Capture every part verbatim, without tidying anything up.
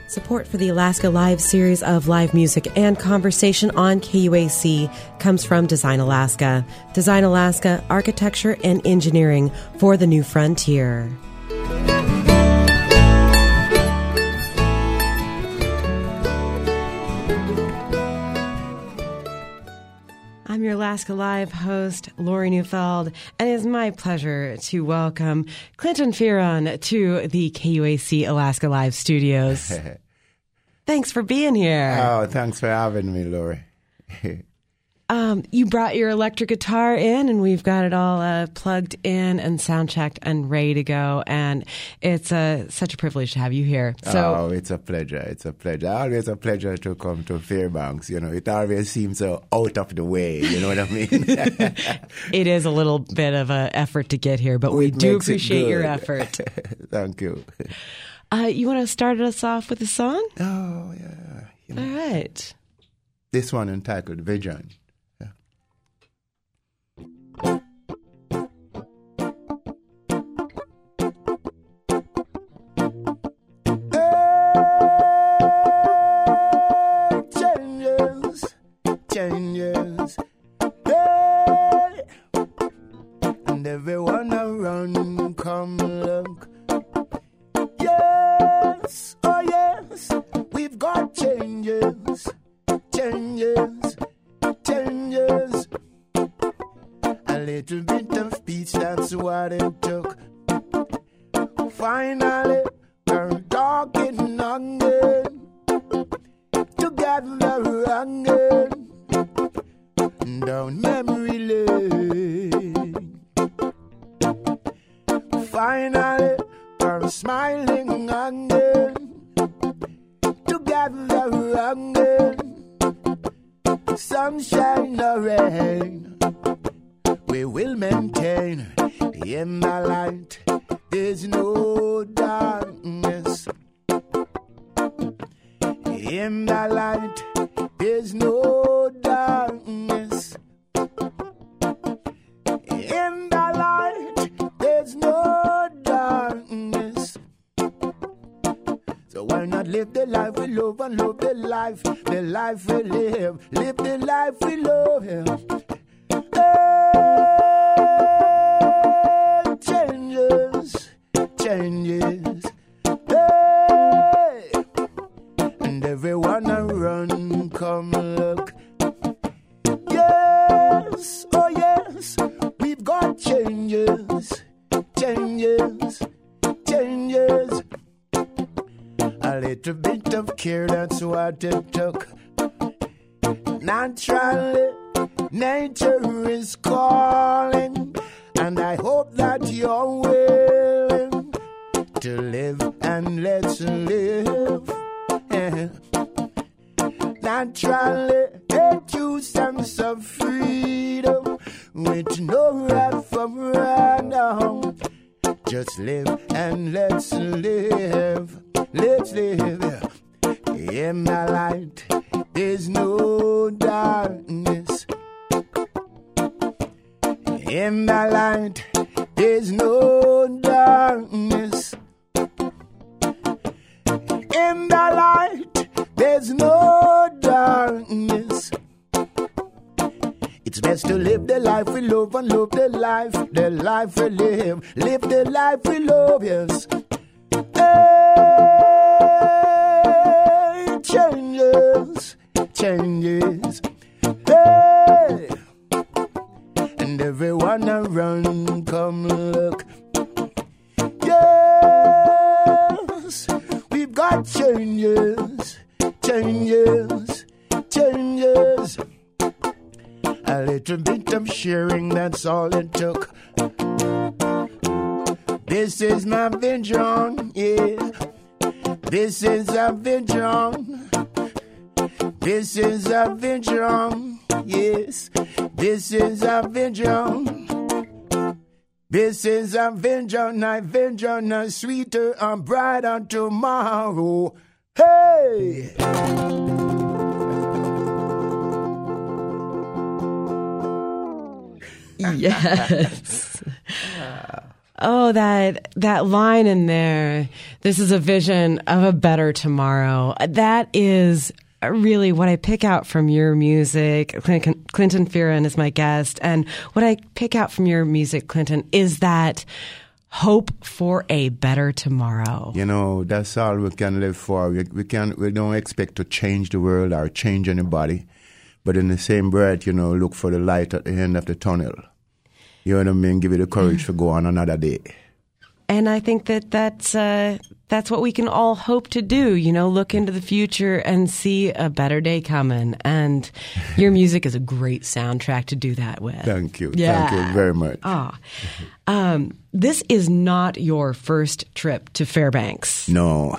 Support for the Alaska Live series of live music and conversation on K U A C comes from Design Alaska. Design Alaska, architecture and engineering for the new frontier. I'm your Alaska Live host, Lori Neufeld, and it is my pleasure to welcome Clinton Fearon to the K U A C Alaska Live studios. Thanks for being here. Oh, thanks for having me, Lori. um, you brought your electric guitar in, and we've got it all uh, plugged in and sound checked and ready to go. And it's uh, such a privilege to have you here. So, oh, it's a pleasure. It's a pleasure. Always a pleasure to come to Fairbanks. You know, it always seems so out of the way. You know what I mean? It is a little bit of an effort to get here, but we It do makes it appreciate your good. effort. Thank you. Uh, you want to start us off with a song? Oh, yeah. You know, All right. this one entitled Vision. Yeah. Changes, changes, hey, and everyone around come look. Yes, oh yes, we've got changes, changes, changes. A little bit of peace, that's what it took. Finally, we're talking again, together again, down memory lane. Finally, we're smiling again, together again, sunshine or rain, we will maintain in the light. There's no darkness. In the light, there's no darkness. In the light, there's no darkness. So why not live the life we love and love the life, the life we live, live the life we love. Hey, changes, changes, hey, and everyone around come look. Yes, oh yes, we've got changes, changes, changes. A little bit of care, that's what it took. Naturally, nature is calling, and I hope that you're willing to live and let's live. Yeah. Naturally, a true sense of freedom with no referendum. Just live and let's live. Let's live in the light. There's no darkness. In the light, there's no darkness. In the light, there's no darkness. It's best to live the life we love and love the life, the life we live. Live the life we love, yes. Hey, changes, changes, hey, and everyone around come look. Yes, we've got changes, changes, changes. A little bit of sharing, that's all it took. This is my vision, yeah. This is a vision. This is a vision, yes. This is a vision. This is a vision, a vision, a sweeter and brighter tomorrow. Hey! Yes. Oh, that that line in there. This is a vision of a better tomorrow. That is really what I pick out from your music. Clinton, Clinton Fearon is my guest, and what I pick out from your music, Clinton, is that hope for a better tomorrow. You know, that's all we can live for. We, we can we don't expect to change the world or change anybody, but in the same breath, you know, look for the light at the end of the tunnel. You know what I mean? Give you the courage to go on another day. And I think that that's, uh, that's what we can all hope to do, you know, look into the future and see a better day coming. And your music is a great soundtrack to do that with. Thank you. Yeah. Thank you very much. Oh. Um, this is not your first trip to Fairbanks. No.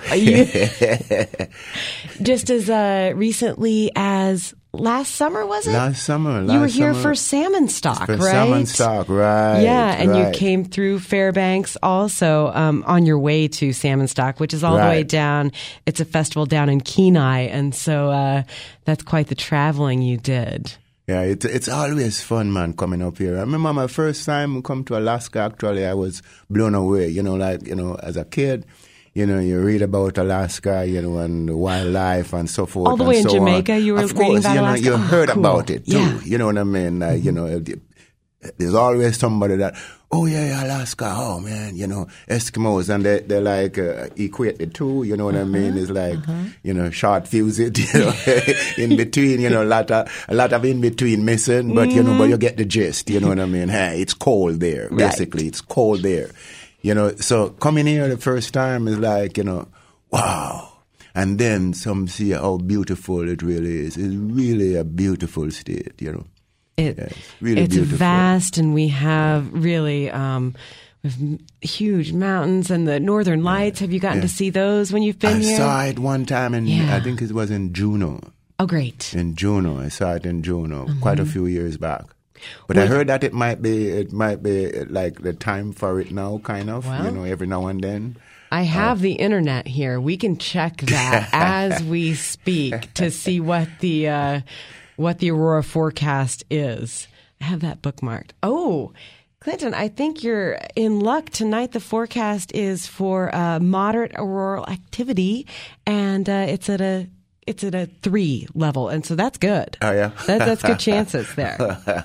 Just as uh, recently as last summer, was it? Last summer. Last you were here summer. for Salmon Stock, for right? Salmon Stock, right. Yeah, and right. you came through Fairbanks also um, on your way to Salmon Stock, which is all right. the way down. It's a festival down in Kenai, and so uh, that's quite the traveling you did. Yeah, it, it's always fun, man, coming up here. I remember my first time come to Alaska, actually, I was blown away. You know, like, you know, as a kid, you know, you read about Alaska, you know, and the wildlife and so forth. All the and way in so Jamaica, on. you were of reading course, about you know, Alaska? you Oh, heard cool. about it, too. Yeah. You know what I mean? Like, mm-hmm. you know, there's always somebody that, oh, yeah, yeah, Alaska, oh, man, you know, Eskimos, and they, they like uh, equate the two, you know what uh-huh, I mean? It's like, uh-huh. you know, short fuse it, you know, in between, you know, a lot of, a lot of in between missing, but, mm-hmm. you know, but you get the gist, you know what I mean? Hey, it's cold there, basically, right. It's cold there, you know, so coming here the first time is like, you know, wow. And then some see how beautiful it really is. It's really a beautiful state, you know. It, yeah, it's really it's beautiful. Vast, and we have really um, with huge mountains and the Northern Lights. Yeah. Have you gotten yeah. to see those when you've been I here? I saw it one time, in, yeah. I think it was in Juneau. Oh, great. In Juneau. I saw it in Juneau mm-hmm. quite a few years back. But well, I heard that it might be it might be like the time for it now, kind of, well, you know, every now and then. I have uh, the internet here. We can check that as we speak to see what the uh, what the aurora forecast is. I have that bookmarked. Oh, Clinton, I think you're in luck tonight. The forecast is for uh, moderate auroral activity, and uh, it's at a it's at a three level, and so that's good. Oh yeah, that, that's good chances there.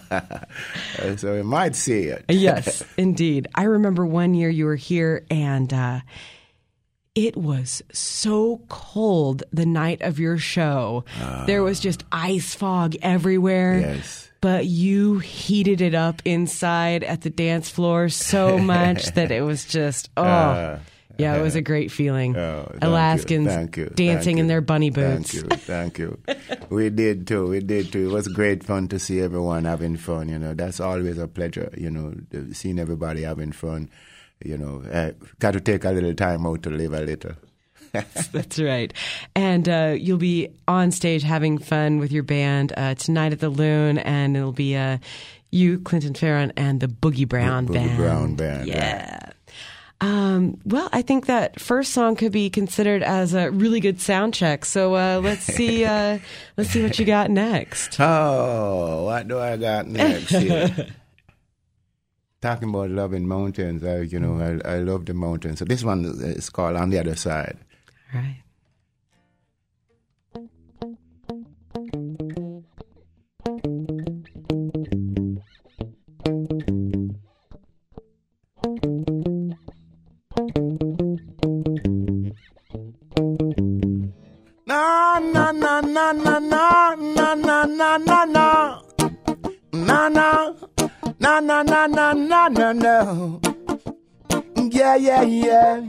So we might see it. Yes, indeed. I remember one year you were here, and uh, it was so cold the night of your show. Uh, there was just ice fog everywhere. Yes. But you heated it up inside at the dance floor so much that it was just, oh, uh, yeah, it was a great feeling. Oh, Alaskans thank you, thank dancing thank in you. their bunny boots. Thank you, thank you. We did too, we did too. It was great fun to see everyone having fun, you know. That's always a pleasure, you know, seeing everybody having fun. You know, uh, got to take a little time out to live a little. That's right. And uh, you'll be on stage having fun with your band uh, tonight at the Loon, and it'll be uh, you, Clinton Fearon, and the Boogie Brown Boogie Band. Brown Band. Yeah. Right. Um, well, I think that first song could be considered as a really good sound check. So uh, let's see. Uh, let's see what you got next. Oh, what do I got next here? Talking about loving mountains, I, you know, I, I love the mountains. So this one is called On the Other Side. All right. Na na na na na na na na na na na na na na na na na na na na yeah yeah yeah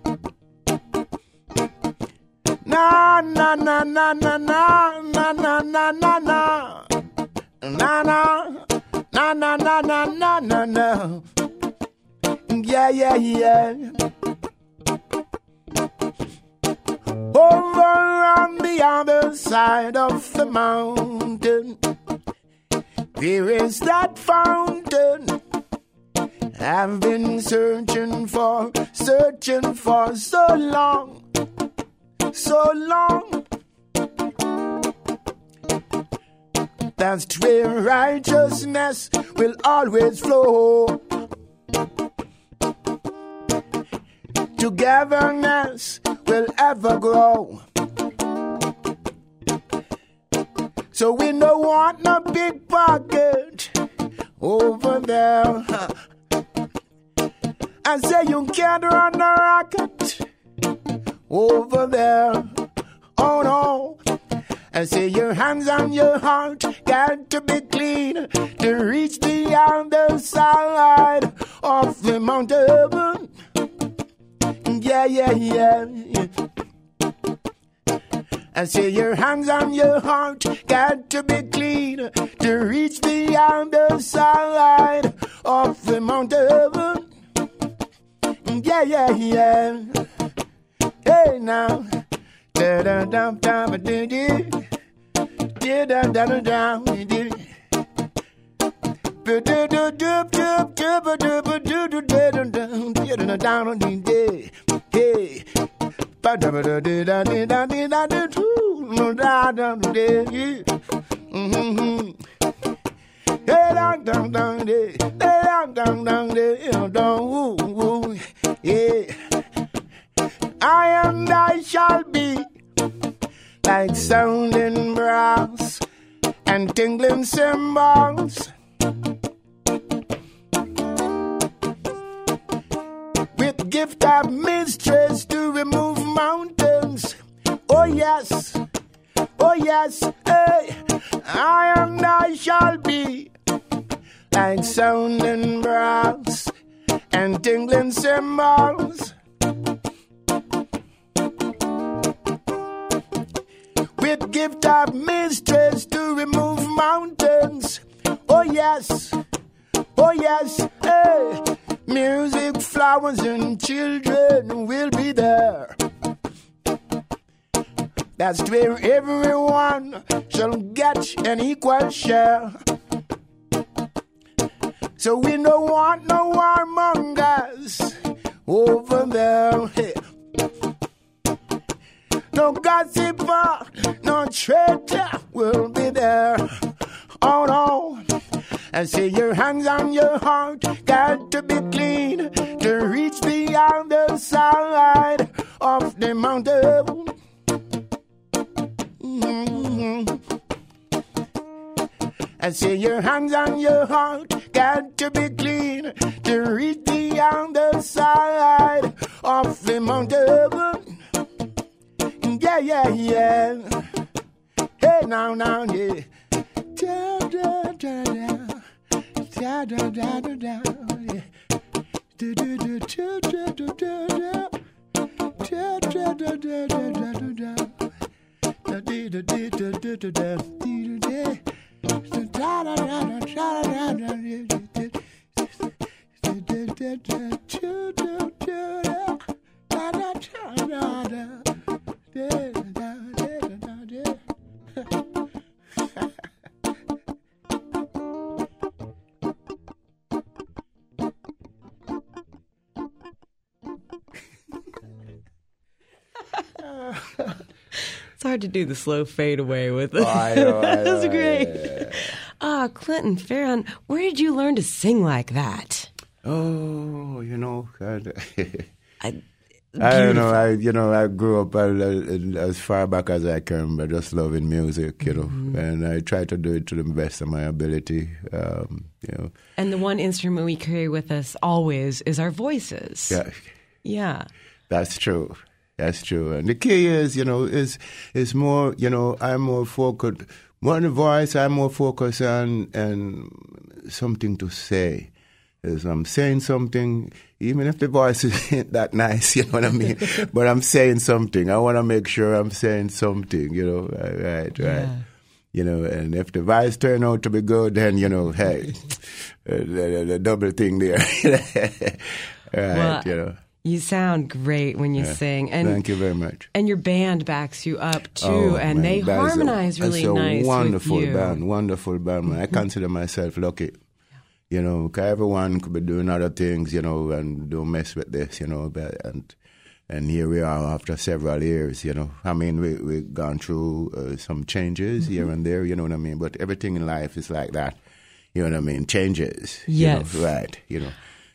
na na na na na na na na na na na na na na na na na na na yeah yeah yeah. Over on the other side of the mountain, there is that fountain I've been searching for, searching for so long, so long. That's where righteousness will always flow. togetherness will ever grow. So we don't want no big pocket over there. I say you can't run a rocket over there. Oh no. I say your hands on your heart got to be clean to reach the other side of the mountain. Yeah, yeah, yeah, yeah. I say your hands on your heart got to be clean to reach the other side of the mountain. Yeah, yeah, yeah. Hey now. Da da da da da da da da da da da. Hey. I and I shall be like sounding brass and tingling cymbals, with gift of mistress to remove mountains. Oh yes, oh yes, hey, I and I shall be like sounding brass and tingling cymbals, with gift of mistress to remove mountains. Oh yes, oh yes, hey, music, flowers, and children will be there. That's where everyone shall get an equal share. So we don't want no warmongers over there. Hey. No gossiper, no traitor will be there. Oh no. I say your hands on your heart got to be clean to reach the other side of the mountain. Mm-hmm. I say your hands on your heart got to be clean to reach the other side of the mountain. Yeah, yeah, yeah. Hey, now, now, yeah. Da, da, da, da. Da, da, da, da, da. Yeah. Do, do, do, do, do, do, do, do. Da, da, da, da, da, da, da, da. Da, dee, da, dee, da, da, da, da. Dee, da, dee. Da, da, da, da, da, da, da, da, da, da. Da, da, da, da, do, do, do, da. Da, da, da, da, da. It's hard to do the slow fade away with it. Oh, I know, I know, That's great. yeah. Ah, Clinton Fearon, where did you learn to sing like that? Oh, you know, God. I, I don't know. I you know I grew up uh, as far back as I can remember, just loving music, you know, mm-hmm. and I try to do it to the best of my ability, um, you know. And the one instrument we carry with us always is our voices. Yeah, yeah, that's true. That's true. And the key is, you know, is is more, you know, I'm more focused. More on the voice, I'm more focused on and something to say. Is I'm saying something, even if the voice isn't that nice, you know what I mean? But I'm saying something. I want to make sure I'm saying something, you know, right, right, yeah. right. You know, and if the voice turn out to be good, then, you know, hey, uh, the, the double thing there. right, well, you know. You sound great when you yeah. sing. And, thank you very much. And your band backs you up, too, oh, and man, they harmonize a, really that's a nice wonderful with you. band, wonderful band. Man. I consider myself lucky. You know, because everyone could be doing other things, you know, and don't mess with this, you know. But, and and here we are after several years, you know. I mean, we, we've gone through uh, some changes mm-hmm. here and there, you know what I mean? But everything in life is like that, you know what I mean? Changes. Yes. You know, right, you know.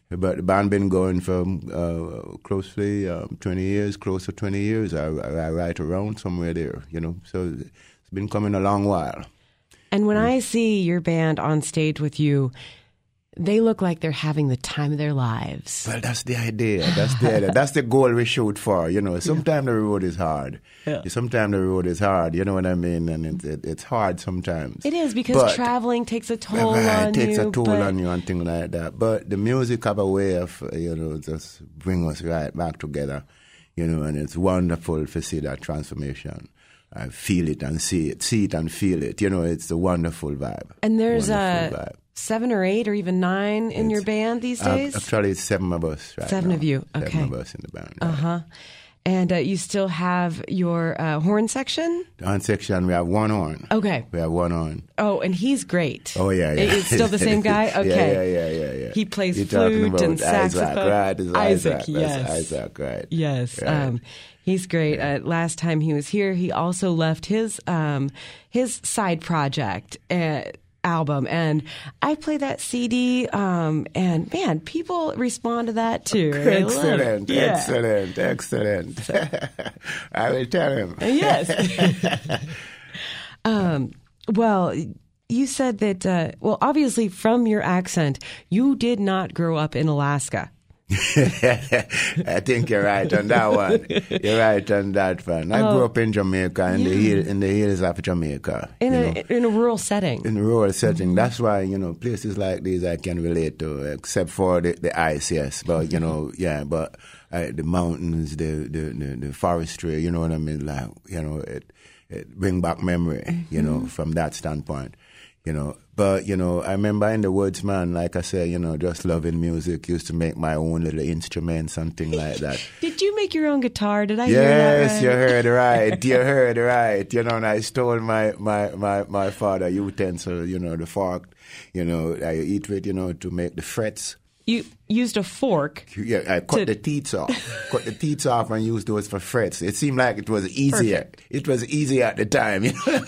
But the band been going for uh, closely um, twenty years, close to twenty years. I, I, I write around somewhere there, you know. So it's been coming a long while. And when mm. I see your band on stage with you, they look like they're having the time of their lives. Well, that's the idea. That's the idea. That's the goal we shoot for. You know, sometimes yeah. the road is hard. Yeah. Sometimes the road is hard. You know what I mean? And it, it, it's hard sometimes. It is because but, traveling takes a toll right, on you. It takes you, a toll but... on you and things like that. But the music have a way of, you know, just bring us right back together. You know, and it's wonderful to see that transformation. I feel it and see it, see it and feel it. You know, it's a wonderful vibe. And there's wonderful a... vibe. Seven or eight or even nine in it's, your band these days? Uh, actually, it's seven of us right Seven now. of you, okay. Seven of us in the band. Right? Uh-huh. And uh, you still have your uh, horn section? The horn section, we have one horn. Okay. We have one horn. Oh, and he's great. Oh, yeah, yeah. It's still the same guy? Okay. yeah, yeah, yeah, yeah, yeah. He plays You're flute and saxophone. Isaac, right? It's Isaac, Isaac, yes. That's Isaac, right. Yes. Right. Um, he's great. Uh, last time he was here, he also left his um, his side project uh, album, and I play that C D, um, and man, people respond to that too. Excellent, yeah. excellent, excellent. I will tell him. Yes. um, well, you said that, uh, well, obviously from your accent, you did not grow up in Alaska. I think you're right on that one. You're right on that one. I oh, grew up in Jamaica, in yeah. the hill, in the hills of Jamaica. In you a know. in a rural setting. In a rural setting. Mm-hmm. That's why, you know, places like these I can relate to, except for the, the ice, yes. But, you know, yeah, but uh, the mountains, the, the, the, the forestry, you know what I mean? Like, you know, it, it bring back memory, mm-hmm. you know, from that standpoint. You know, but, you know, I remember in the woods, man, like I said, you know, just loving music, used to make my own little instruments, something like that. Did you make your own guitar? Did I yes, hear that right? Yes, you heard right. You heard right. You know, and I stole my, my, my, my father's utensil, you know, the fork, you know, I eat with, you know, to make the frets. You used a fork. Yeah, I cut to... the teeth off. cut the teeth off and used those for frets. It seemed like it was easier. Perfect. It was easier at the time. You know?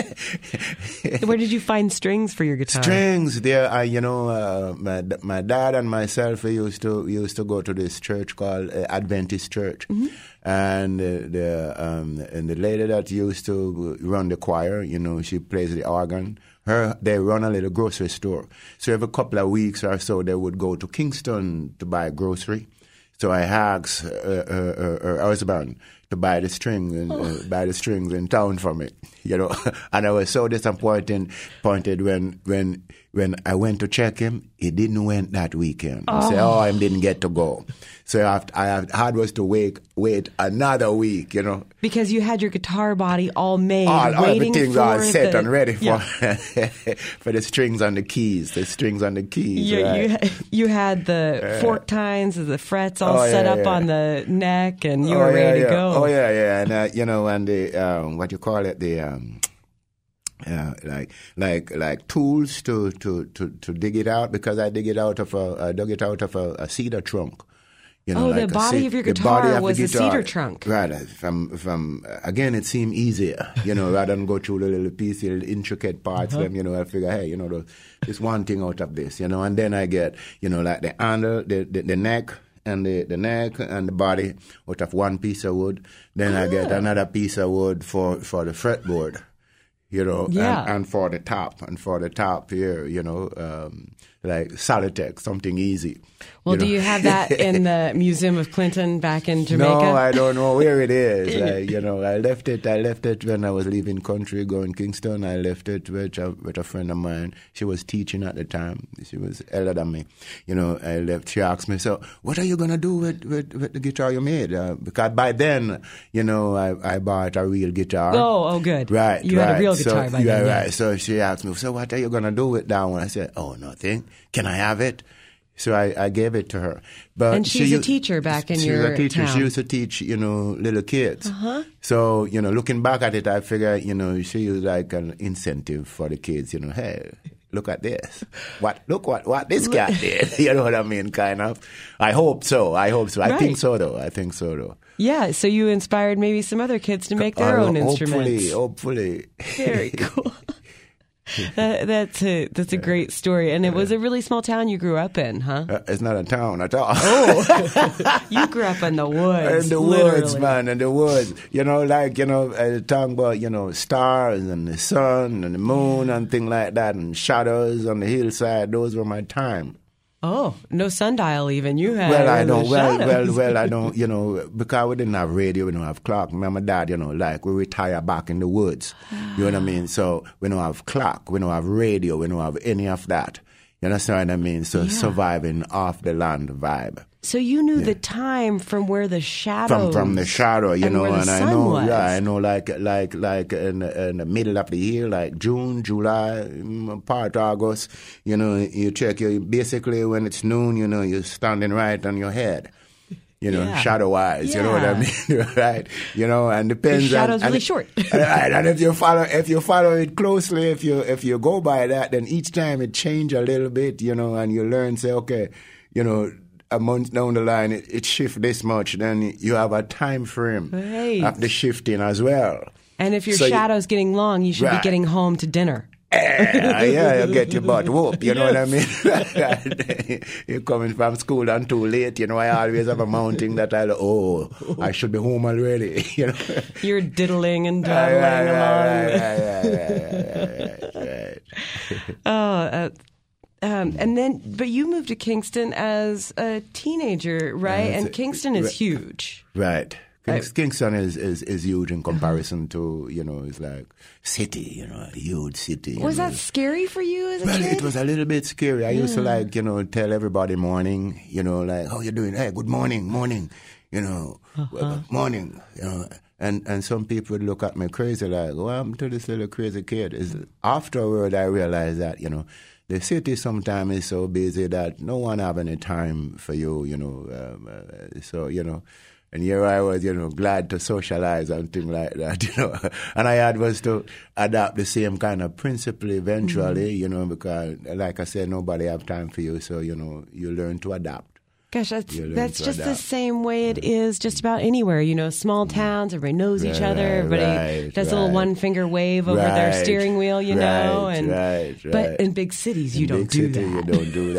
Where did you find strings for your guitar? Strings there. I, you know, uh, my my dad and myself we used to we used to go to this church called uh, Adventist Church, mm-hmm. and uh, the um, and the lady that used to run the choir, you know, she plays the organ. Her, they run a little grocery store. So every couple of weeks or so, they would go to Kingston to buy grocery. So I asked uh, uh, uh, her husband to buy the string and oh. uh, buy the strings in town for me, you know. And I was so disappointed pointed when when when I went to check him, he didn't went that weekend. I oh. said, oh, I didn't get to go. So I, have, I have, had was to wait wait another week, you know. Because you had your guitar body all made, all, waiting everything's for all set the, and ready for yeah. for the strings on the keys, the strings on the keys. You, right? you, you had the uh, fork tines, the frets all oh, set yeah, up yeah. on the neck, and you oh, were ready yeah, to yeah. go. Oh yeah, yeah, and uh, you know, and the um, what you call it, the um, uh, like like like tools to, to, to, to dig it out, because I dig it out of a I dug it out of a, a cedar trunk. You know, oh, like the body a, of your the guitar body of was the a guitar. cedar trunk. Right. From, from, again, it seemed easier, you know, rather than go through the little piece, the little intricate parts, uh-huh. them, you know, I figure, hey, you know, there's one thing out of this, you know, and then I get, you know, like the handle, the, the, the neck, and the, the neck and the body out of one piece of wood. Then ah. I get another piece of wood for, for the fretboard, you know, yeah. and, and for the top, and for the top here, you know, um, like Solitech, something easy. Well, you do know? you have that in the Museum of Clinton back in Jamaica? No, I don't know where it is. I, you know, I left it. I left it when I was leaving country, going Kingston. I left it with a, with a friend of mine. She was teaching at the time. She was elder than me. You know, I left. She asked me, "So, what are you gonna do with, with, with the guitar you made?" Uh, because by then, you know, I, I bought a real guitar. Oh, oh, good. Right, you right. had a real guitar so, by yeah, then. Right. Yeah. So she asked me, "So, what are you gonna do with that one?" I said, "Oh, nothing. Can I have it?" So I, I gave it to her. But and she's she, a teacher back in she's your a teacher. town. She used to teach, you know, little kids. Uh-huh. So, you know, looking back at it, I figure, you know, she was like an incentive for the kids, you know, hey, look at this. What, look what, what this cat did. You know what I mean, kind of. I hope so. I hope so. I right. think so, though. I think so, though. Yeah, so you inspired maybe some other kids to make their uh, own hopefully, instruments. Hopefully, Very cool. that, that's a that's a great story, and it was a really small town you grew up in, huh? Uh, it's not a town at all. Oh, you grew up in the woods, in the literally. woods, man, in the woods. You know, like you know, uh, talking about you know stars and the sun and the moon and things like that, and shadows on the hillside. Those were my time. Oh, no sundial even. You had well, I don't. Well, shadows. well, well, I don't. You know, because we didn't have radio, we don't have clock. My my dad, you know, like we retire back in the woods. You know what I mean? So we don't have clock, we don't have radio, we don't have any of that. You understand what I mean? So Yeah. surviving off the land vibe. So you knew the time from where the shadows From from the shadow, you and know, where the and I sun know, was. yeah, I know, like like like in, in the middle of the year, like June, July, mm, part August, you know, you check your basically when it's noon, you know, you're standing right on your head. You know, Yeah. shadow wise, you know what I Yeah. mean, right? You know, and depends. Your shadow's on, and, really short. right, and if you follow, if you follow it closely, if you if you go by that, then each time it change a little bit, you know, and you learn, say, okay, you know, a month down the line, it, it shift this much, then you have a time frame Right. of the shifting as well. And if your So you- shadow's getting long, you should Right. be getting home to dinner. Yeah, yeah, you get your butt whooped, you know what I mean? You're coming from school and too late, you know, I always have a mounting that I, oh, I should be home already, you know. You're diddling and Right, dawdling right, along. right, right, right, right, right. Oh, uh, um, and then, but you moved to Kingston as a teenager, right? Uh, and so- Kingston is right. huge. Right. Kings, Right. Kingston is, is, is huge in comparison to, you know, it's like city, you know, a huge city. you Was know. that scary for you as a Well, kid? it was a little bit scary. I used to like, you know, tell everybody morning, you know, like, how you doing? Hey, good morning, morning, you know, well, morning, you know. And and some people would look at me crazy, like, what happened to this little crazy kid? Is afterward I realized that, you know, the city sometimes is so busy that no one have any time for you, you know. Um, uh, so, you know. And here I was, you know, glad to socialize and things like that, you know. And I had was to adapt the same kind of principle eventually, mm-hmm. you know, because, like I said, nobody have time for you. So, you know, you learn to adapt. Gosh, that's You learn that's to just the adapt. same way it is just about anywhere. You know, small towns, everybody knows each Right, other. Everybody right, does a little right. one finger wave over their Right, steering wheel, you know. right, And right, but right. in big cities, you In don't big do city, that. You don't do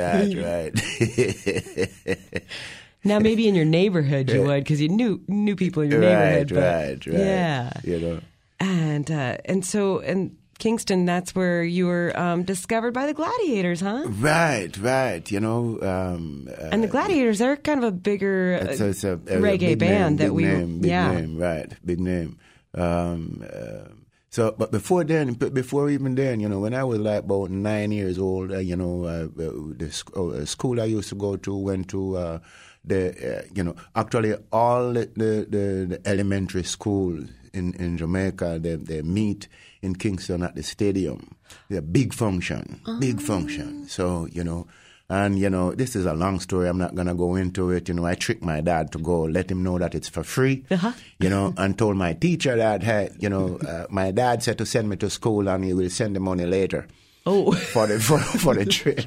that, right? Now, maybe in your neighborhood you would, because you knew knew people in your neighborhood. right, but, right, right. Yeah, You know. and uh, and so in Kingston, that's where you were um, discovered by the Gladiators, huh? Right, right. You know. Um, uh, And the Gladiators, they're kind of a bigger uh, It's a, it's a, a reggae big band name, that big we, name, big yeah. name, right, big name. Um, uh, so, but before then, b- before even then, you know, when I was like about nine years old, uh, you know, uh, the sc- uh, school I used to go to went to uh, the, uh, you know, actually all the the, the, the elementary schools in, in Jamaica, they they meet in Kingston at the stadium. They're big function, big Oh. function. So, you know. And, you know, this is a long story. I'm not going to go into it. You know, I tricked my dad to go, let him know that it's for free, Uh-huh. you know, and told my teacher that, hey, you know, uh, my dad said to send me to school and he will send the money later. Oh. For the, for, for the trip.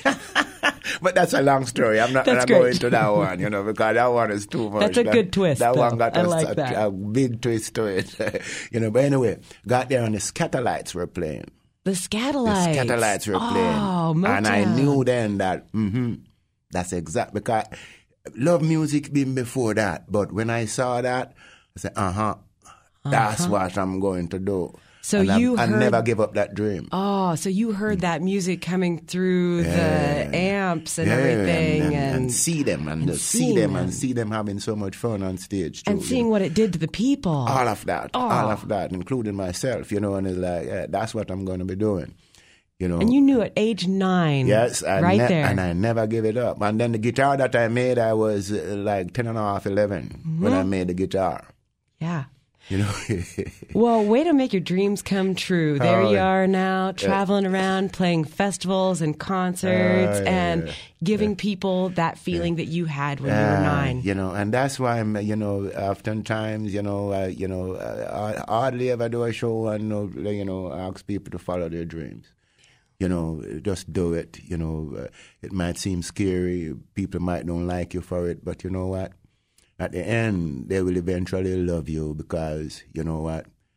But that's a long story. I'm not going That's to go great. into that one, you know, because that one is too much. That's a that, good twist, That though. one got I a, like a, that. a big twist to it. You know, but anyway, got there and the Scatterlights were playing. The Scatterlights. The Scatterlights were Oh, playing. And I Motown. knew then that, mm-hmm, that's exact, because love music been before that. But when I saw that, I said, uh-huh, that's what I'm going to do. So and you I, I heard- never give up that dream. Oh, so you heard that music coming through the amps and Yeah, everything, and, and, and see them, and, and just see seeing them, them. and see them having so much fun on stage, too. and you seeing know. what it did to the people. All of that, Oh. all of that, including myself, you know, and it's like, yeah, that's what I'm going to be doing, you know. And you knew at age nine. Yes, I right ne- there. and I never give it up. And then the guitar that I made, I was uh, like ten and a half, eleven Mm-hmm. when I made the guitar. Yeah. You know, Well, way to make your dreams come true. There Oh, you yeah. are now, traveling around, playing festivals and concerts, Oh, yeah, and yeah. giving people that feeling that you had when you were Uh, nine. You know, and that's why I'm, you know, oftentimes, you know, uh, you know, uh, I hardly ever do a show and, uh, you know, ask people to follow their dreams. You know, just do it. You know, uh, it might seem scary. People might don't like you for it, but you know what? At the end, they will eventually love you because, you know what?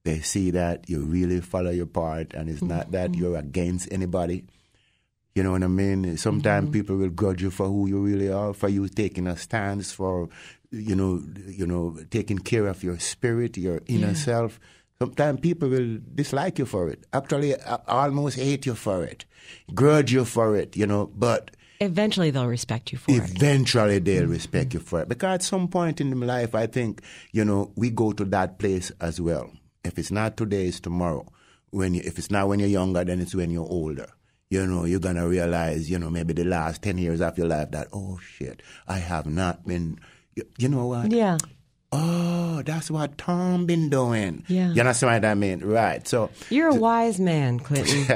they see that you really follow your part, and it's not that you're against anybody. You know what I mean? Sometimes mm-hmm. people will grudge you for who you really are, for you taking a stance, for, you know, you know, taking care of your spirit, your inner yeah. self. Sometimes people will dislike you for it. Actually, almost hate you for it, grudge you for it, you know, but eventually they'll respect you for eventually it. Eventually they'll mm-hmm. respect you for it. Because at some point in my life, I think, you know, we go to that place as well. If it's not today, it's tomorrow. When you, if it's not when you're younger, then it's when you're older. You know, you're going to realize, you know, maybe the last ten years of your life that, oh, shit, I have not been, you, you know what? Yeah. Oh, that's what Tom been doing. Yeah. You understand what I mean? Right. So you're a wise man, Clinton.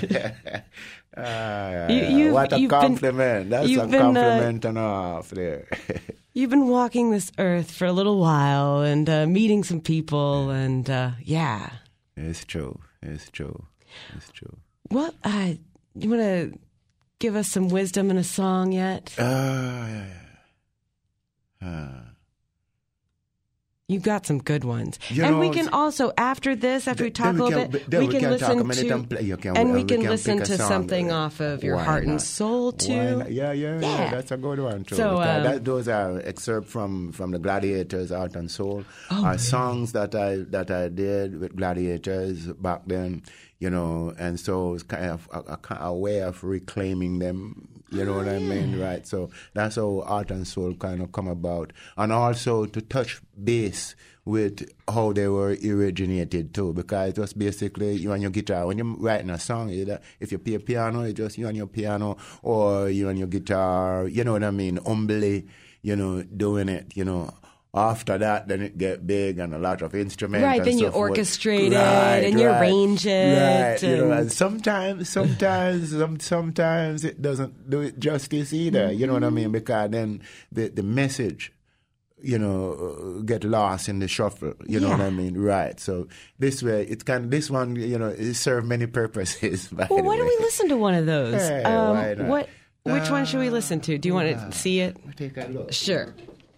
uh, you, you've, what a compliment. Been, that's a been, compliment uh, and a half there. You've been walking this earth for a little while and uh, meeting some people, and uh, yeah. It's true. It's true. It's true. What, uh, you want to give us some wisdom in a song yet? Uh, yeah, yeah. Uh. You've got some good ones. You and know, we can also, after this, after we talk a little bit, we, we can, can listen to, can, and we can, can listen to something off of your Why Heart not? and Soul, too. Yeah, yeah, yeah, yeah, that's a good one, too. So, um, that, those are excerpts from, from the Gladiators, Heart and Soul, oh, are really? songs that I, that I did with Gladiators back then, you know, and so it's kind of a, a, a way of reclaiming them. You know what I mean, right? So that's how Heart and Soul kind of come about. And also to touch base with how they were originated too, because it was basically you and your guitar. When you're writing a song, either if you play piano, it's just you and your piano, or you and your guitar, you know what I mean, humbly, you know, doing it, you know. After that, then it get big and a lot of instruments. Right, and then you forth. orchestrate right, it and right, you arrange it. Right, and... you know, and sometimes, sometimes, some, sometimes it doesn't do it justice either. Mm-hmm. You know what I mean? Because then the the message, you know, get lost in the shuffle. You know yeah. what I mean? Right. So this way, it can. This one, you know, it serves many purposes. By well, the why way. don't we listen to one of those? Hey, um, why not? What? Which uh, one should we listen to? Do you want uh, to see it? Take a look. Sure.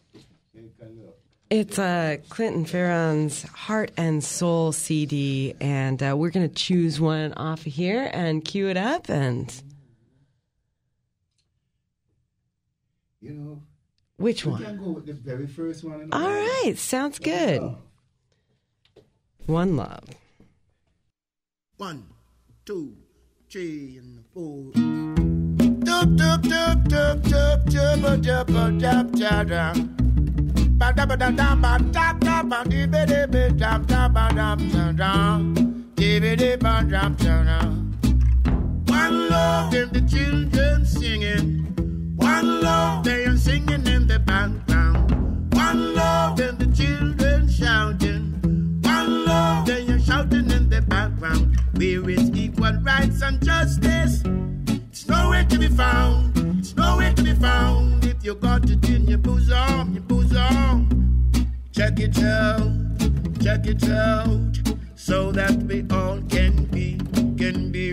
It's uh, Clinton Fearon's Heart and Soul C D, and uh, we're going to choose one off of here and cue it up. And you know, which we one? We can go with the very first one. All right, sounds good. One Love. One, two, three, and four. Doop doop doop doop doop doop doop doop doop doop. Ba da ba da da ba da da ba dee ba dee ba da da ba da da da dee ba dee ba da da da. One love and the children singing. One love they are singing in the background. One love and the children shouting. One love they are shouting in the background. Where is equal rights and justice? It's nowhere to be found. It's nowhere to be found. If you got it in your bosom, your bosom, check it out, check it out, so that we all can be, can be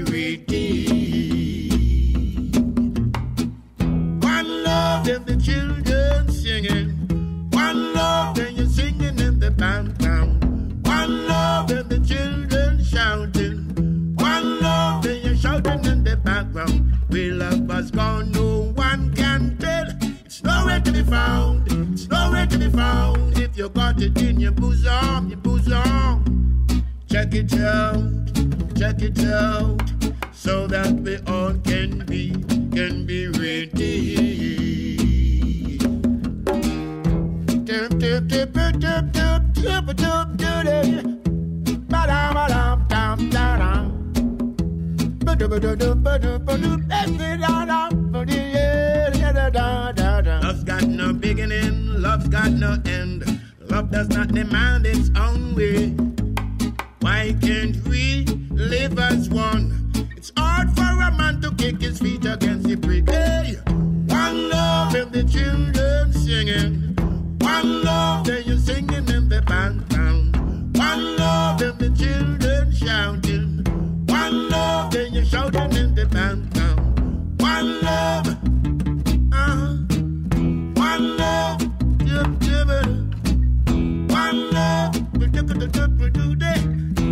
redeemed. One love and the children singing. One love and you're singing in the background. One love and the children shouting. One love and you're shouting in the background. We love us gone, no one can tell. It's nowhere to be found. It's nowhere to be found. If you got it in your bosom, your bosom, check it out, check it out, so that we all can be, can be redeemed. Dip dip dip dip dip dip dip dip dip. Ba da ba da da da da. Love's got no beginning, love's got no end. Love does not demand its own way. Why can't we live as one? It's hard for a man to kick his feet against the brick. Hey, one love and the children singing. One love and you're singing in the background. One love and the children shouting. One love, then you're shouting in the background. One love, uh-huh. One love, yep, yep, one love, we do do do do do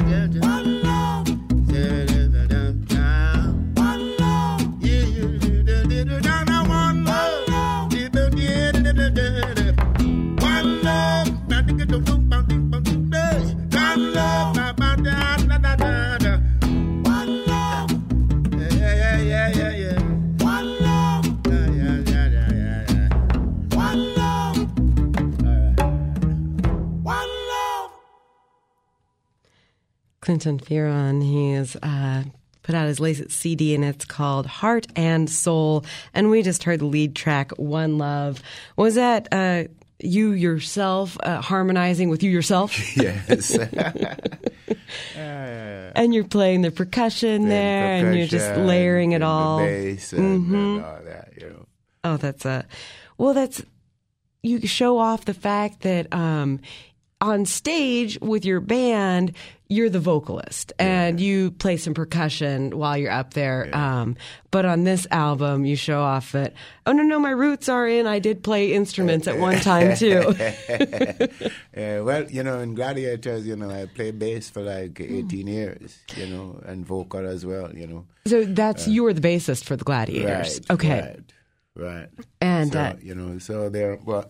Clinton Fearon, he's uh, put out his latest C D, and it's called Heart and Soul. And we just heard the lead track, One Love. Was that uh, you yourself uh, harmonizing with you yourself? Yes. And you're playing the percussion the there, percussion, and you're just layering it and all. The bass and, mm-hmm. and all that, you know. Oh, that's a well. That's you show off the fact that um, on stage with your band, you're the vocalist, yeah. and you play some percussion while you're up there. Yeah. Um, but on this album, you show off that, oh, no, no, my roots are in, I did play instruments at one time, too. uh, well, you know, in Gladiators, you know, I played bass for like eighteen mm. years, you know, and vocal as well, you know. So that's, uh, you were the bassist for the Gladiators. Right, okay. Right, right. And, so, uh, you know, so there, well...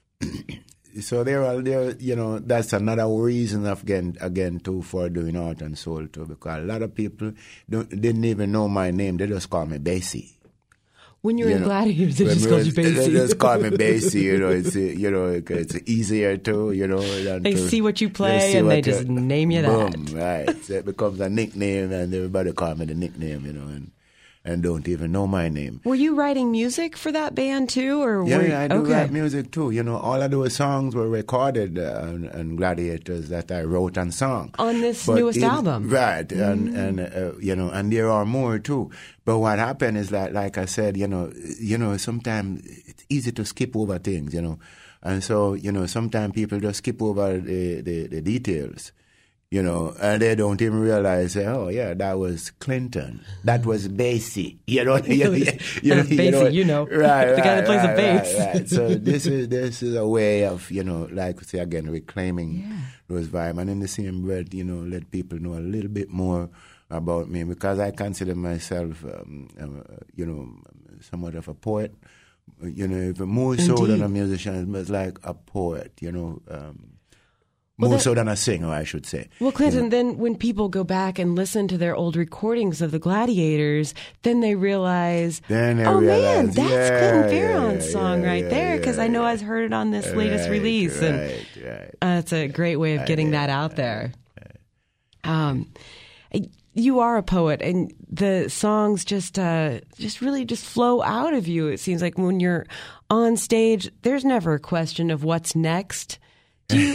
So there are there, you know, that's another reason again, again too, for doing Heart and Soul too, because a lot of people don't, didn't even know my name. They just call me Basie. When you're you in know, Gladiators, they just call you Basie. They just call me Basie. You know, it's you know, it's easier too. You know, than they to, see what you play and they just name you that. Boom, right? So it becomes a nickname, and everybody call me the nickname. You know, and. And don't even know my name. Were you writing music for that band too, or yeah, were yeah I do okay. write music too. You know, all of those songs were recorded uh, on, on Gladiators that I wrote and sung on this but newest in, album, right? Mm. And and uh, you know, and there are more too. But what happened is that, like I said, you know, you know, sometimes it's easy to skip over things, you know, and so you know, sometimes people just skip over the the, the details. You know, and they don't even realize, oh, yeah, that was Clinton. That was Basie. You know, you, you, you, That's you, Basie, know, you know. Right, the guy right, that plays right, the bass. Right, right. So this is this is a way of, you know, like say again, reclaiming yeah. those vibes. And in the same breath, you know, let people know a little bit more about me, because I consider myself, um, uh, you know, somewhat of a poet. You know, more so Indeed. than a musician, it's like a poet, you know. Um, More well, that, so than a singer, I should say. Well, Clinton, you know? then when people go back and listen to their old recordings of the Gladiators, then they realize, then they oh realize, man, that's yeah, Clinton Fearon's yeah, song yeah, right yeah, there, because yeah, I know yeah. I've heard it on this latest right, release. Right, and right. Uh, it's a great way of getting right, that out there. Right. Um, you are a poet, and the songs just uh, just really just flow out of you. It seems like when you're on stage, there's never a question of what's next. Do you,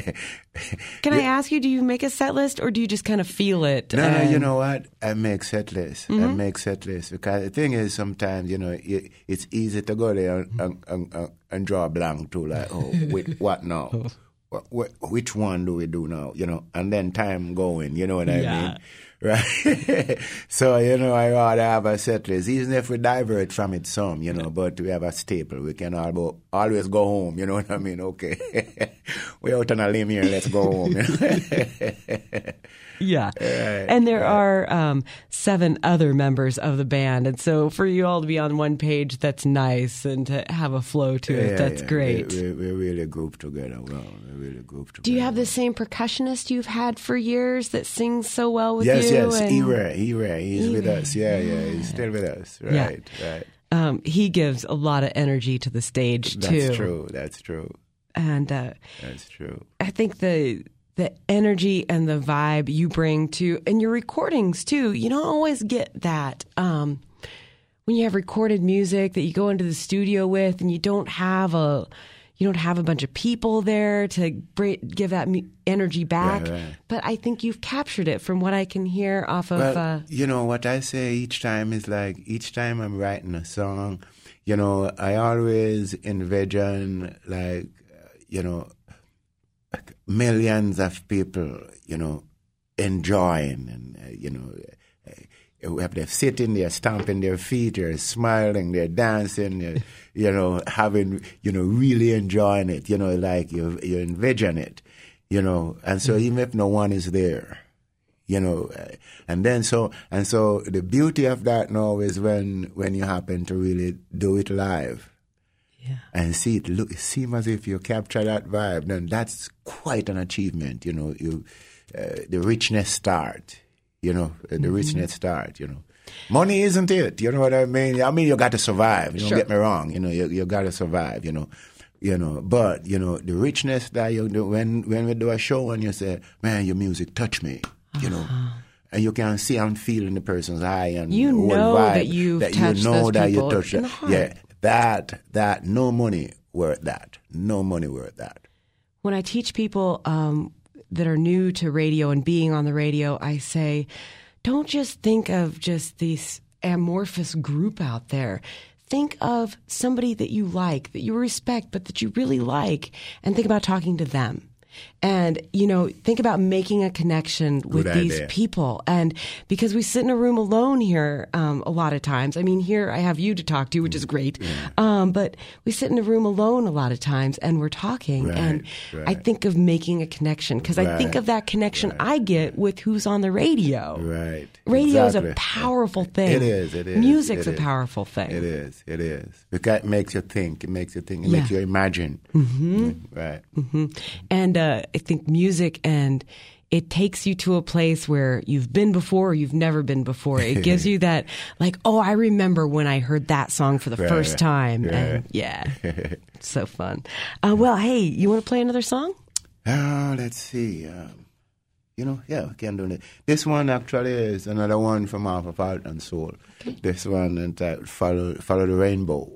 can I ask you, do you make a set list, or do you just kind of feel it? No, and... no, you know what? I make set lists. Mm-hmm. I make set lists. Because the thing is, sometimes, you know, it, it's easy to go there and, and, and, and draw a blank too, like, oh, wait, what now? What, what, which one do we do now? You know, and then time going, you know what I yeah. mean? Right? So, you know, I rather have a set list, even if we divert from it some, you know, but we have a staple. We can all, always go home, you know what I mean? Okay. We're out on a limb here, let's go home. You know? Yeah. Right, and there right. are um, seven other members of the band. And so for you all to be on one page, that's nice. And to have a flow to it, yeah, that's yeah. great. We, we, we really grouped together well. We really grouped together. Do you have the same percussionist you've had for years that sings so well with yes, you? Yes, yes. And... E-Ray, E-Ray. He's E-Ray. with us. Yeah, yeah. He's still with us. Right, yeah. right. Um, he gives a lot of energy to the stage, that's too. That's true. That's true. And uh, that's true. I think the... the energy and the vibe you bring to, and your recordings too, you don't always get that um, when you have recorded music that you go into the studio with, and you don't have a, you don't have a bunch of people there to bring, give that energy back. Right, right. But I think you've captured it from what I can hear off of. Well, uh, you know what I say each time is like each time I'm writing a song, you know, I always envision like, you know. millions of people, you know, enjoying and, uh, you know, uh, they're sitting there, stomping their feet, they're smiling, they're dancing, they're, you know, having, you know, really enjoying it, you know, like you you envision it, you know. And so even if no one is there, You know, uh, and then so and so the beauty of that now is when when you happen to really do it live, yeah, and see it look seem as if you capture that vibe. Then that's quite an achievement. You know, you uh, the richness start. You know, the mm-hmm. richness start. You know. Money isn't it? You know what I mean? I mean, you got to survive. You don't sure. get me wrong. You know, you you got to survive. You know, you know. But you know, the richness that you do when when we do a show and you say, "Man, your music touched me," you uh-huh. know, and you can see and feel in the person's eye and you the whole know vibe that you've that touched you know those that people you touched in it. the heart. Yeah, that that no money worth that. No money worth that. When I teach people um, that are new to radio and being on the radio, I say, don't just think of just these amorphous group out there. Think of somebody that you like, that you respect, but that you really like, and think about talking to them. And, you know, think about making a connection with Good these idea. people. And because we sit in a room alone here um, a lot of times, I mean, here I have you to talk to, which is great. Yeah. Um, but we sit in a room alone a lot of times and we're talking. Right, and right. I think of making a connection because I think Right, of that connection right. I get with who's on the radio. Right. Radio exactly. is a powerful thing. It is. It is. Music's it a is. powerful thing. It is. It is. Because it makes you think. It makes you think. It Yeah. makes you imagine. Mm-hmm. Right. Mm-hmm. And uh, I think music, and it takes you to a place where you've been before or you've never been before. It gives you that, like, oh, I remember when I heard that song for the Right. first time. Right. And yeah, it's so fun. Uh, well, hey, you want to play another song? Oh, let's see. Um, you know, yeah, we can do that. This one actually is another one from Half of Heart and Soul. Okay. This one entitled Follow, Follow the Rainbow.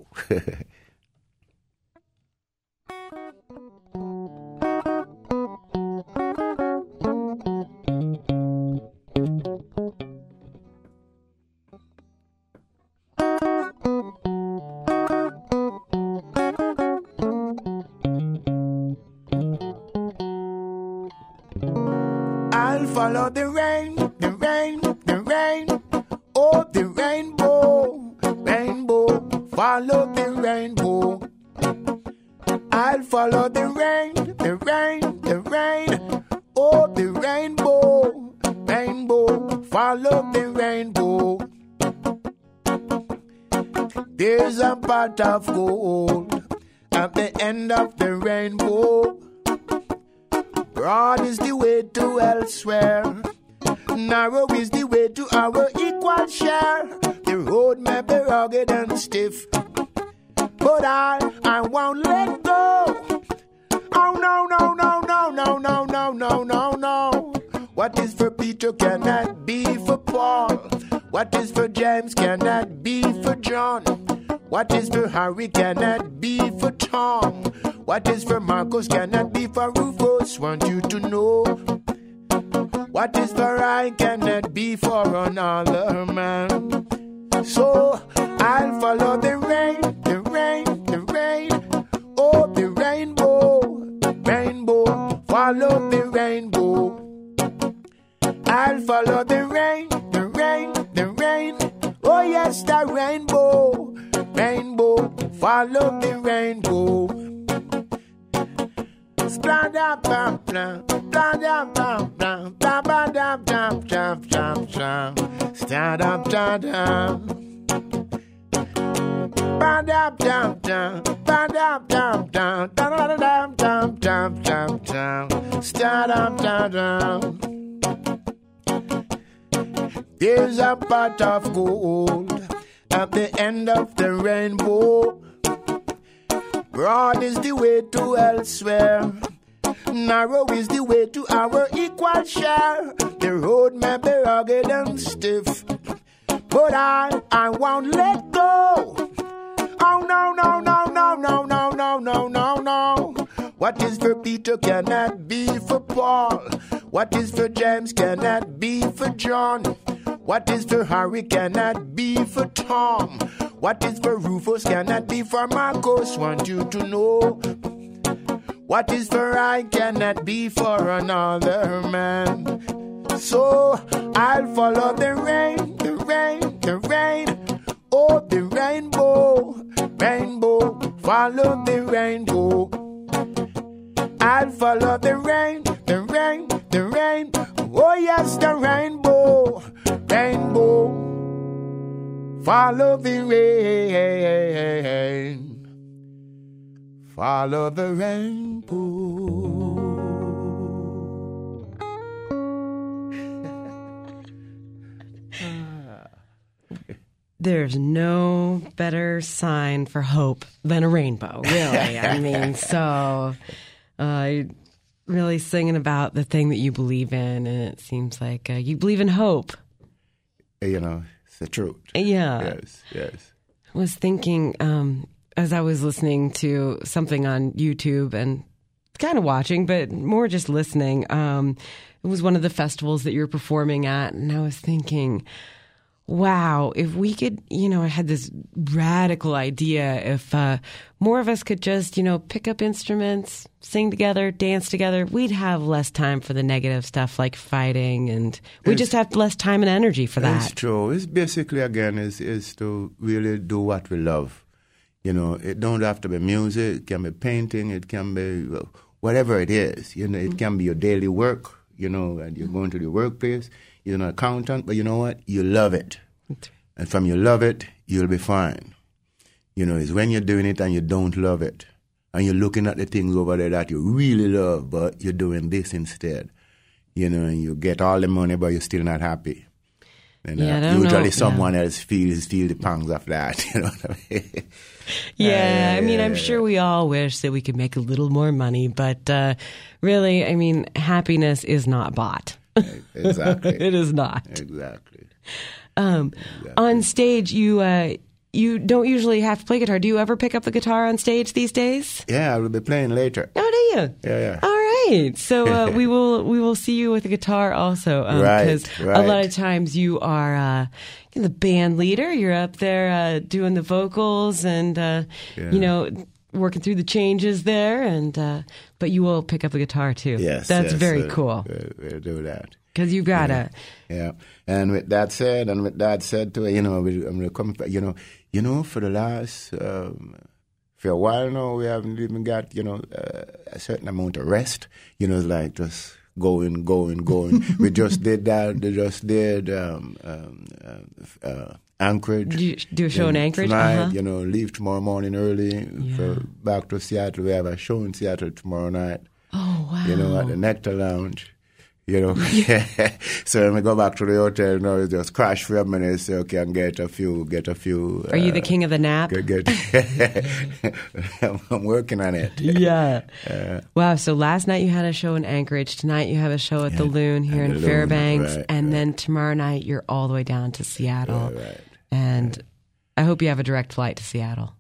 I'll follow the rain, the rain, the rain. Oh, the rainbow, rainbow. Follow the rainbow. I'll follow the rain, the rain, the rain. Oh, the rainbow, rainbow. Follow the rainbow. There's a pot of gold at the end of the rainbow. Broad is the way to elsewhere. Narrow is the way to our equal share. The road may be rugged and stiff, but I, I won't let go. Oh no, no, no, no, no, no, no, no, no, no. What is for Peter cannot be for Paul. What is for James cannot be for John. What is for Harry cannot be for Tom. What is for Marcos cannot be for Rufus. Want you to know. What is for I cannot be for another man. So I'll follow the rain, the rain, the rain. Oh, the rainbow, rainbow. Follow the rainbow. I'll follow the rain, the rain, the rain. Oh yes, the rainbow, rainbow. Follow the rainbow. Splada bam bam, splada bam bam, bam bam bam bam bam bam bam, stada stada. Ba-dam dam dam, ba-dam dam dam, da-da-da-dam dam dam dam dam, sta-dam dam dam. There's a pot of gold at the end of the rainbow. Broad is the way to elsewhere. Narrow is the way to our equal share. The road may be rugged and stiff, but I, I won't let go. Oh no, no, no, no, no, no, no, no, no, no. What is for Peter cannot be for Paul. What is for James cannot be for John. What is for Harry cannot be for Tom. What is for Rufus cannot be for Marcos. Want you to know. What is for I cannot be for another man. So I'll follow the rain, the rain, the rain. Oh, the rainbow, rainbow. Follow the rainbow. I'll follow the rain, the rain, The rain, oh yes, the rainbow, rainbow. Follow the rain, follow the rainbow. There's no better sign for hope than a rainbow, really. I mean, so uh, really singing about the thing that you believe in, and it seems like uh, you believe in hope. You know, it's the truth. Yeah. Yes, yes. I was thinking um, as I was listening to something on YouTube and kind of watching, but more just listening. Um, it was one of the festivals that you were performing at, and I was thinking, wow, if we could, you know, I had this radical idea if uh, more of us could just, you know, pick up instruments, sing together, dance together, we'd have less time for the negative stuff like fighting, and we just have less time and energy for that. That's true. It's basically, again, is is to really do what we love. You know, it don't have to be music. It can be painting. It can be whatever it is. You know, it can be your daily work, you know, and you're going to the workplace. You're an accountant, but you know what? You love it. And from you love it, you'll be fine. You know, it's when you're doing it and you don't love it, and you're looking at the things over there that you really love, but you're doing this instead. You know, and you get all the money, but you're still not happy. And yeah, uh, I don't usually know. someone yeah. else feels feel the pangs of that. You know what I mean? Yeah, Uh, I mean, yeah, I'm yeah, sure yeah. we all wish that we could make a little more money, but uh, really, I mean, happiness is not bought. Exactly. It is not. Exactly. Um, Exactly. On stage, you uh, you don't usually have to play guitar. Do you ever pick up the guitar on stage these days? Yeah, I will be playing later. Oh, do you? Yeah, yeah. All right. So uh, we will we will see you with a guitar also, um, Right, because right. a lot of times you are uh, the band leader. You're up there uh, doing the vocals and uh, Yeah. you know, working through the changes there, and uh, but you will pick up the guitar too. Yes, that's yes, very we'll- cool We'll, we'll do that. because you've got Yeah. a Yeah, and with that said, and with that said too, you know, we, I'm gonna come, you know, you know, for the last um, for a while now, we haven't even got, you know, uh, a certain amount of rest. You know, it's like just going, going, going. We just did that. They just did um, um, uh, uh, Anchorage. do you do a show in And Anchorage. Tonight, Uh-huh. you know, leave tomorrow morning early Yeah. for back to Seattle. We have a show in Seattle tomorrow night. Oh wow! You know, at the Nectar Lounge. You know, so when we go back to the hotel, you know, just crash for a minute, so okay, and get a few, get a few. Are you the uh, king of the nap? Get, get I'm working on it. Yeah. Uh, Wow. So last night you had a show in Anchorage. Tonight you have a show at the Yeah, Loon here at in the Loon, Fairbanks. right, and right. then tomorrow night you're all the way down to Seattle. yeah, right. And I hope you have a direct flight to Seattle.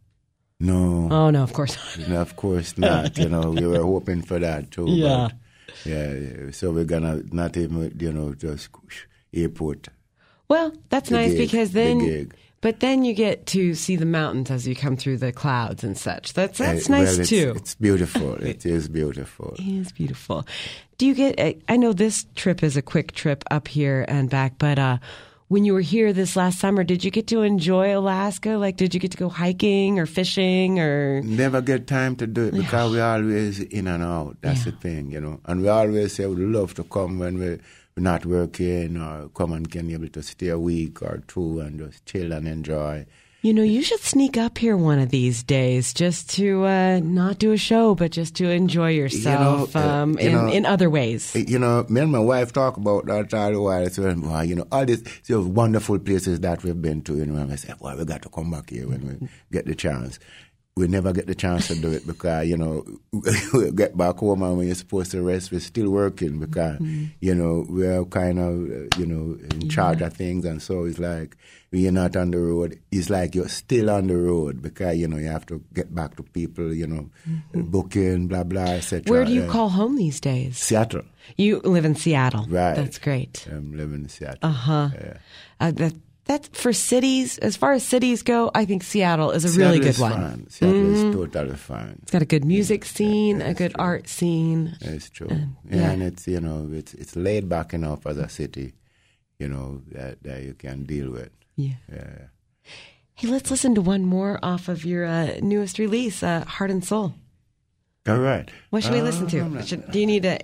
No, Oh, no, of course not. no, of course not. You know, we were hoping for that too. Yeah. But yeah, yeah. So we're gonna not even, you know, just airport. Well, that's The nice gig, because the then, gig. but then you get to see the mountains as you come through the clouds and such. That's that's Uh, nice well, it's, too. It's beautiful. It is beautiful. It is beautiful. Do you get? I- I know this trip is a quick trip up here and back, but uh, when you were here this last summer, did you get to enjoy Alaska? Like, did you get to go hiking or fishing or? Never get time to do it because we always in and out. That's Yeah. the thing, you know. And we always say we'd love to come when we, we're not working or come and can be able to stay a week or two and just chill and enjoy. You know, you should sneak up here one of these days just to uh, not do a show, but just to enjoy yourself You know, uh, um, you in, know, in other ways. You know, me and my wife talk about that all the while. So, well, you know, all these these wonderful places that we've been to, you know, and I say, well, we got to come back here when we get the chance. We never get the chance to do it because, you know, we get back home and when you're supposed to rest, we're still working because, mm-hmm. you know, we're kind of, uh, you know, in charge yeah. of things. And so it's like, when you're not on the road, it's like you're still on the road because, you know, you have to get back to people, you know, mm-hmm. booking, blah, blah, et cetera. Where do you uh, call home these days? Seattle. You live in Seattle. Right. That's great. I'm living in Seattle. Uh-huh. Yeah. Uh, that, that's for cities. As far as cities go, I think Seattle is a Seattle really good is one. Fun. Seattle mm-hmm. is totally fun. It's got a good music yeah. scene, yeah, a good true. art scene. It's true. And, yeah. yeah. and it's, you know, it's it's laid back enough as a city, you know, that, that you can deal with. Yeah. Yeah. Hey, let's listen to one more off of your uh, newest release, uh, Heart and Soul. All right. What should we listen to? Should, do you need a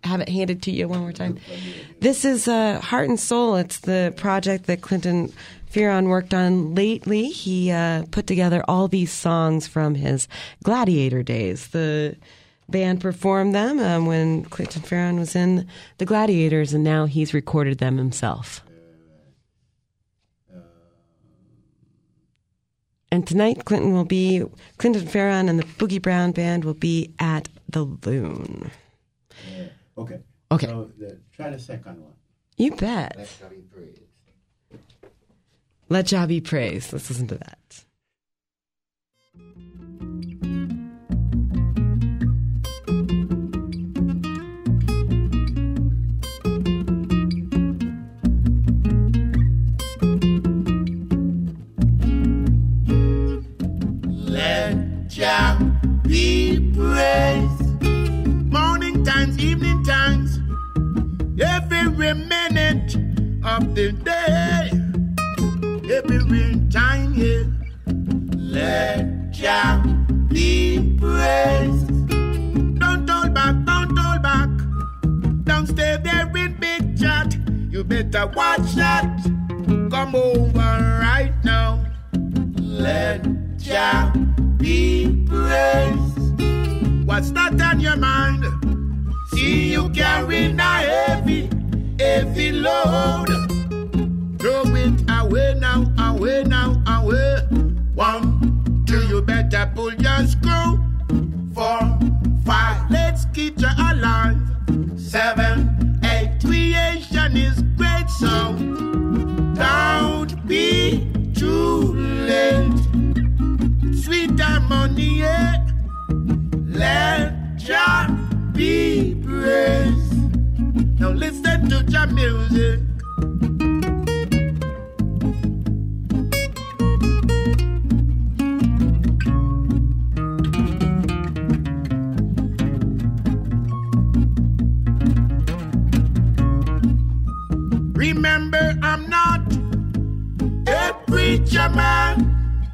have it handed to you one more time. This is uh, Heart and Soul. It's the project that Clinton Fearon worked on lately. He uh, put together all these songs from his Gladiator days. The band performed them um, when Clinton Fearon was in the Gladiators, and now he's recorded them himself. And tonight, Clinton will be, Clinton Fearon and the Boogie Brown Band will be at the Loon. Yeah. Okay. Okay. So the, try the second one. You bet. Let Jah be praised. Let Jah be praised. Let's listen to that. Jah be praised. Morning times, evening times, every minute of the day, every time, yeah. Let Jah be praised. Don't hold back, don't hold back. Don't stay there in big chat. You better watch that. Come over right now. Let Jah be praised. What's that on your mind? See you carrying a heavy, heavy load. Throw it away now, away now, away. One, two, you better pull your screw. Four, five, let's keep you alive. Seven, eight, creation is great, so don't be too late. Sweet harmony, yeah. Let Jah be praised. Now listen to Jah music. Remember, I'm not a preacher man.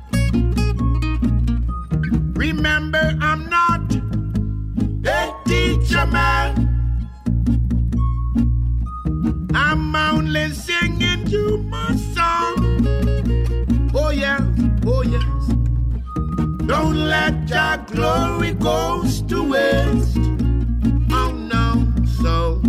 Remember, I'm not a teacher man. I'm only singing you my song. Oh yes, oh yes. Don't let your glory go to waste. Oh no, so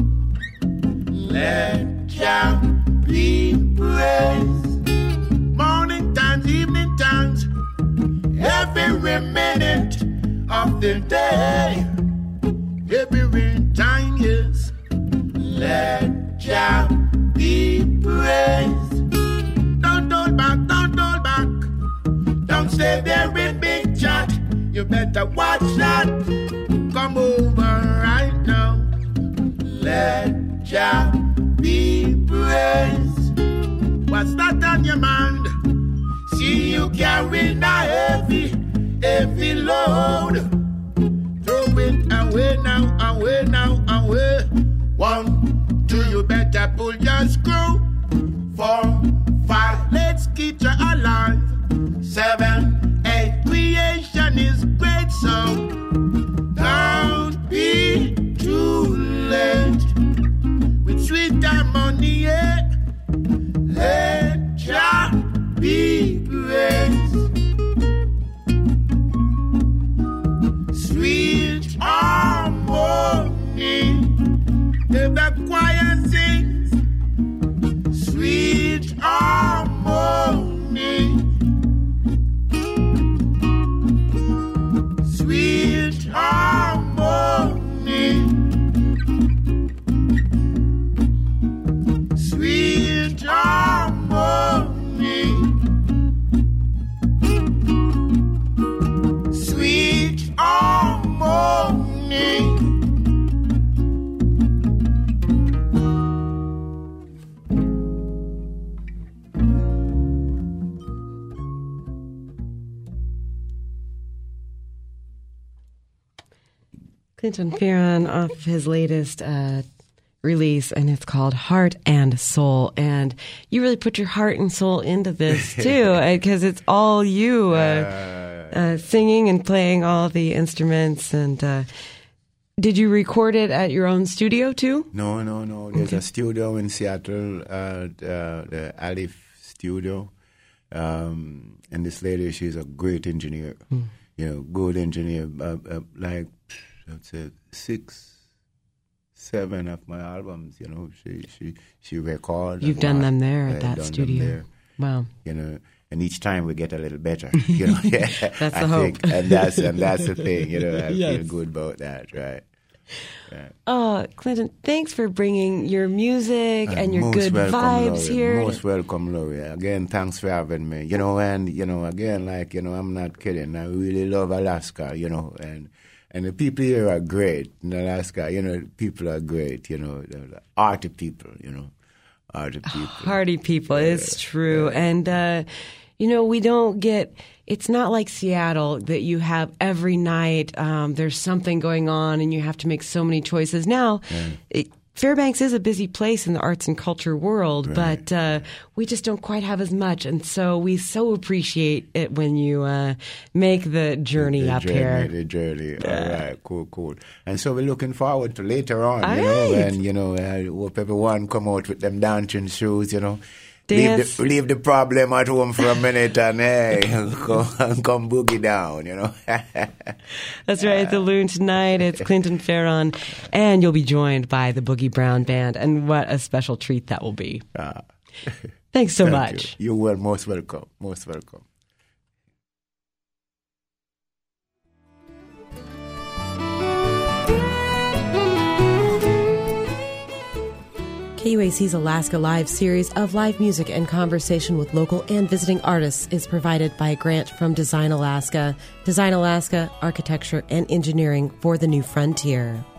let Jah be praised. Morning times, evening times, every minute of the day, every time, yes. Let Jah be praised. Don't hold back, don't hold back. Don't stay there in big chat. You better watch that. Come over right now. Let Jah be praised. What's that on your mind? See you carrying a heavy, heavy load. Throw it away now, away now, away. One, two, you better pull your screw. Four, five, let's keep you alive. Seven, eight, creation is great, so don't be too late. With sweet harmony, yeah. Let Jah be praised. Sweet harmony, if the choir sings. Sweet harmony, sweet harmony, sweet harmony, sweet harmony. Clinton Fearon off of his latest uh, release, and it's called Heart and Soul. And you really put your heart and soul into this, too, because it's all you uh, uh, singing and playing all the instruments. And uh, did you record it at your own studio too? No, no, no. There's Okay. a studio in Seattle, uh, the, the Alif Studio. Um, and this lady, she's a great engineer. Mm. You know, good engineer. Uh, uh, like, I'd say six, seven of my albums, you know, she she, she records. You've done them there at that done them studio. there, Wow. you know. And each time we get a little better, you know. Yeah, That's the I hope. think, and that's and that's the thing, you know. I Yes. feel good about that, right? right. Oh, Clinton, thanks for bringing your music and your Most good welcome, vibes Laurie. here. Most welcome, Laurie. Again, thanks for having me. You know, and you know, again, like you know, I'm not kidding. I really love Alaska. You know, and and the people here are great in Alaska. You know, people are great. You know, the arty people. You know, arty people. Hardy people, it's true. And, uh, you know, we don't get, it's not like Seattle that you have every night, um, there's something going on and you have to make so many choices. Now, it, Fairbanks is a busy place in the arts and culture world, Right. but uh, we just don't quite have as much. And so we so appreciate it when you uh, make the journey the up journey, here. The journey, all right, cool, cool. And so we're looking forward to later on, All you know, right. and, you know, I hope everyone come out with them dancing shoes, you know. Dance. Leave the, leave the problem at home for a minute and, hey, come, come boogie down, you know. That's right, at the Loon tonight. It's Clinton Farron, and you'll be joined by the Boogie Brown Band, and what a special treat that will be. Ah. Thanks so Thank much. You. You are most welcome, most welcome. K U A C's Alaska Live series of live music and conversation with local and visiting artists is provided by a grant from Design Alaska. Design Alaska, architecture and engineering for the new frontier.